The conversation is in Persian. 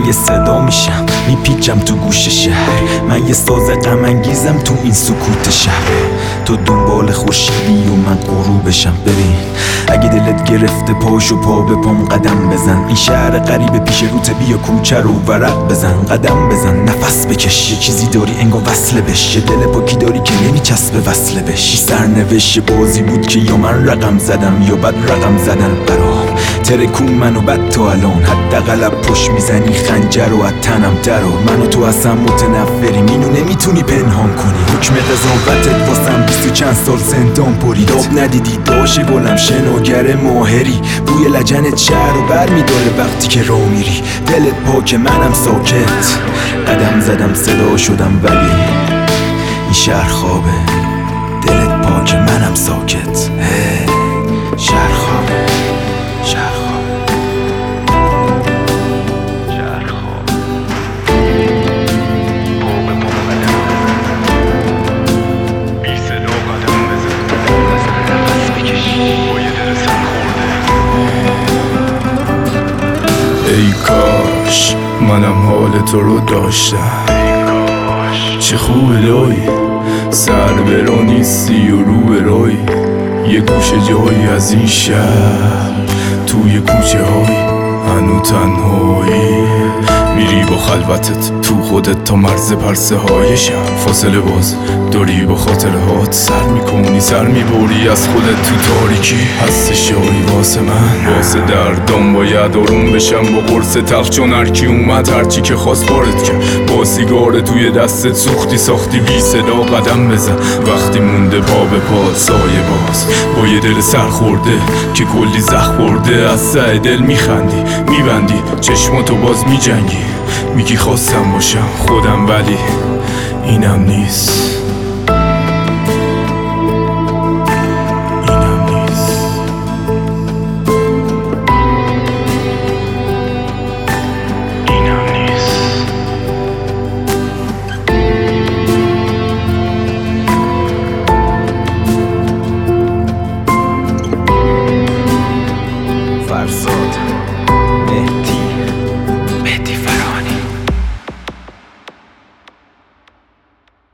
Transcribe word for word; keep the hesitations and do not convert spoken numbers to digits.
یه صدا میشم میپیچم تو گوش شهر. من یه ساز غم انگیزم تو این سکوت شهر. تو دنبال خورشیدی و من غروبشم. ببین اگه دلت گرفته پاشو پا به پام قدم بزن. این شهر غریب پیش روت بیا کوچه رو ورق بزن. قدم بزن نفس بکش. یه چیزی داری انگار وصله بش. یه دل پاکی داری که نمیچسبه وصله بش. سرنوشت بازی بود که یا من رقم زدم یا بد رقم زدن برام. ترکون منو بد تا الان حداقل پشت میزنی خنجر و از تنم درو. منو تو اصلا متنفریم اینو نمیتونی پنهان کنی. حکم قضاوتت واسم بیست و چند سال زندان برید. آب ندیدی داشی گلم شناگر ماهری. بوی لجنت شهر رو بر میداره وقتی که راه میری. دلت پاک منم ساکت. قدم زدم صدا شدم ولی این شهر خوابه. دلت پاک منم ساکت. هی شهر خوابه. شهر خوابه. شهر خوابه. پا به پا قدم بزن. بی صدا قدم بزن. نفس بکش با یه دل سر خورده. ای کاش منم حال تو رو داشتم. چه خوب الهی سر برا نیستی و رو برای یه گوشه جایی از این شهر. توی کوچه های هنو تنهایی میری با خلوتت تو خودت تا مرز پرسه های شهر. فاصله باز داری با خاطره هات سر میکنی سر میبری از خودت تو تاریکی. هستش جایی واسه من واسه دردام باید آروم بشم با قرص تلخ. چون هرکی اومد هرچی که خواست وارد کرد. با سیگار توی دستت سوختی ساختی بی صدا قدم بزن. وقتی مونده پا به پا سایه باز با یه دل سر خورده که کلی زخم خورده. از سعی دل میخندی میبندی چشماتو باز میجنگی. میگی خواستم باشم خودم ولی اینم نیست.